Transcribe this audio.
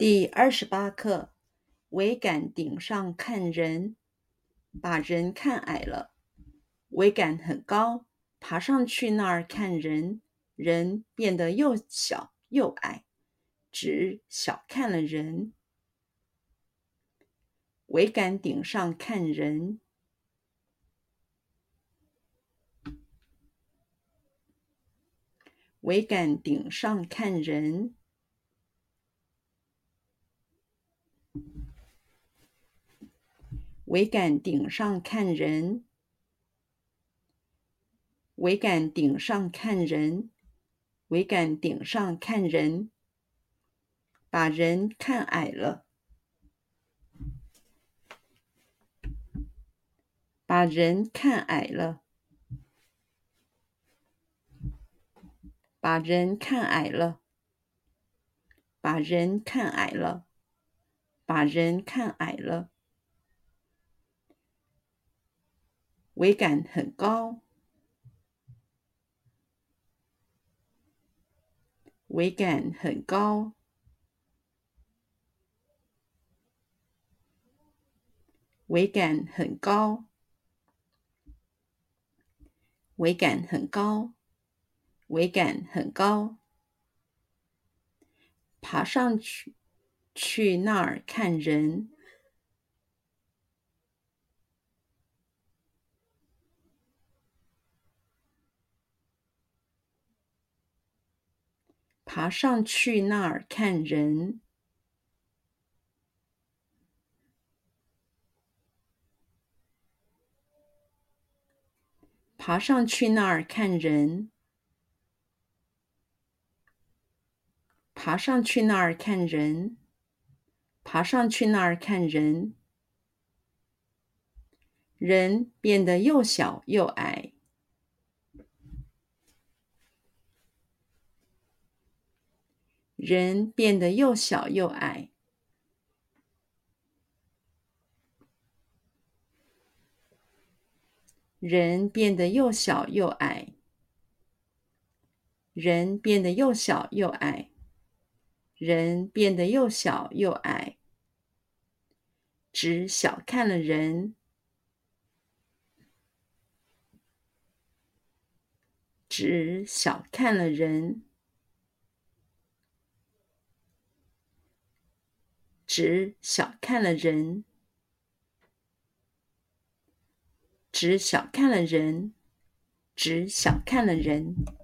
第28课，桅杆顶上看人，把人看矮了。桅杆很高，爬上去那儿看人，人变得又小又矮，只小看了人。桅杆顶上看人，桅杆顶上看人，桅杆顶上看人，桅杆顶上看人，桅杆顶上看人，把人看矮了，把人看矮了，把人看矮了，把人看矮了，把人看矮了。桅杆很高，桅杆很高，桅杆很高，桅杆很高，桅杆很高。爬上去那儿看人，爬上去那儿看人，爬上去那儿看人，爬上去那儿看人，爬上去那儿看人，人变得又小又矮，人变得又小又矮，人变得又小又矮，人变得又小又矮，人变得又小又矮，只小看了人，只小看了人，只小看了人，只小看了人，只小看了人。